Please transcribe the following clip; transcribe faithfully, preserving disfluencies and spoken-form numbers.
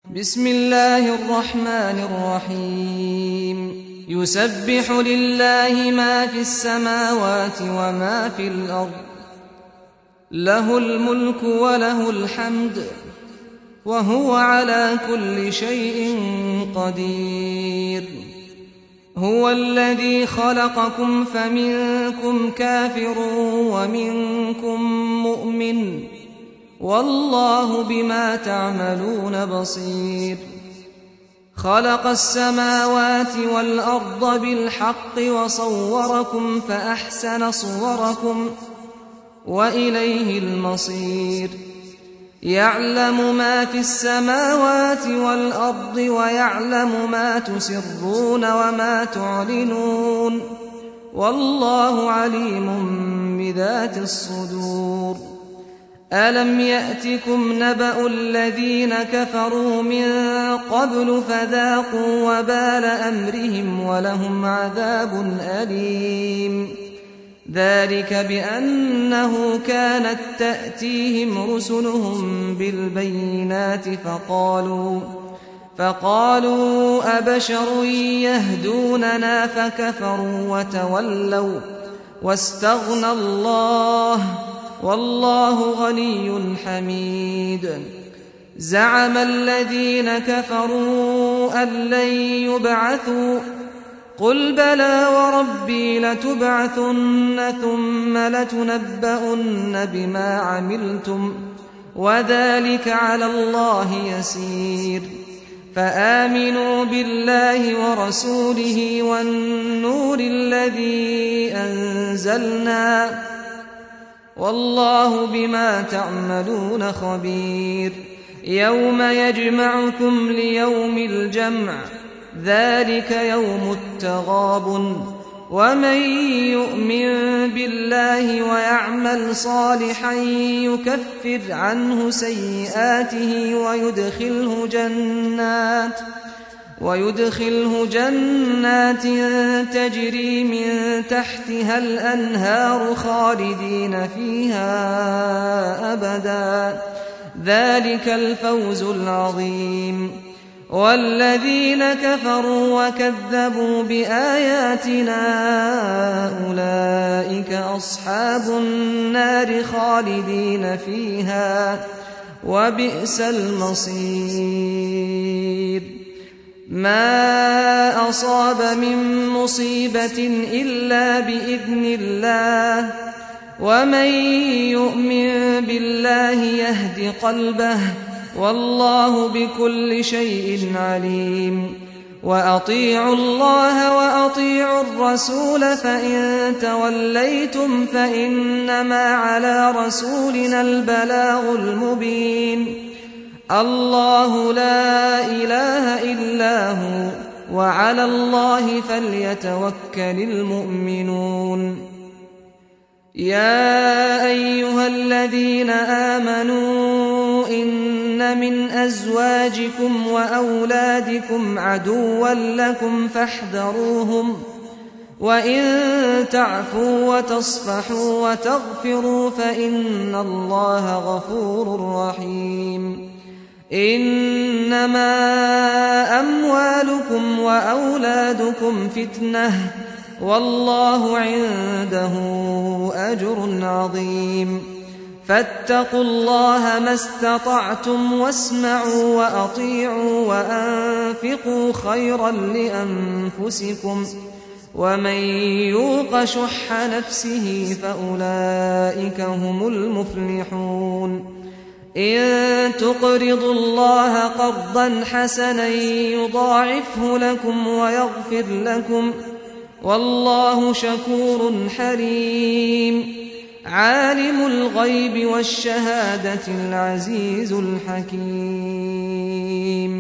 بسم الله الرحمن الرحيم يسبح لله ما في السماوات وما في الأرض له الملك وله الحمد وهو على كل شيء قدير هو الذي خلقكم فمنكم كافر ومنكم مؤمن والله بما تعملون بصير خلق السماوات والأرض بالحق وصوركم فأحسن صوركم وإليه المصير يعلم ما في السماوات والأرض ويعلم ما تسرون وما تعلنون والله عليم بذات الصدور ألم يأتكم نبأ الذين كفروا من قبل فذاقوا وبال أمرهم ولهم عذاب أليم ذلك بأنه كانت تأتيهم رسلهم بالبينات فقالوا فقالوا أبشر يهدوننا فكفروا وتولوا واستغنى الله والله غني حميد زعم الذين كفروا أن لن يبعثوا قل بلى وربي لتبعثن ثم لتنبؤن بما عملتم وذلك على الله يسير فآمنوا بالله ورسوله والنور الذي أنزلنا والله بما تعملون خبير يوم يجمعكم ليوم الجمع ذلك يوم التغابن ومن يؤمن بالله ويعمل صالحا يكفر عنه سيئاته ويدخله جنات ويدخله جنات تجري من تحتها الأنهار خالدين فيها أبدا ذلك الفوز العظيم والذين كفروا وكذبوا بآياتنا أولئك أصحاب النار خالدين فيها وبئس المصير ما أصاب من مصيبة إلا بإذن الله ومن يؤمن بالله يهد قلبه والله بكل شيء عليم وأطيعوا الله وأطيعوا الرسول فإن توليتم فإنما على رسولنا البلاغ المبين الله لا إله إلا هو وعلى الله فليتوكل المؤمنون يا أيها الذين آمنوا إن من أزواجكم وأولادكم عدوا لكم فاحذروهم وإن تعفوا وتصفحوا وتغفروا فإن الله غفور رحيم إنما أموالكم وأولادكم فتنة والله عنده أجر عظيم فاتقوا الله ما استطعتم واسمعوا وأطيعوا وأنفقوا خيرا لأنفسكم ومن يوق شح نفسه فأولئك هم المفلحون إن تقرضوا الله قرضا حسنا يضاعفه لكم ويغفر لكم والله شكور حليم عالم الغيب والشهادة العزيز الحكيم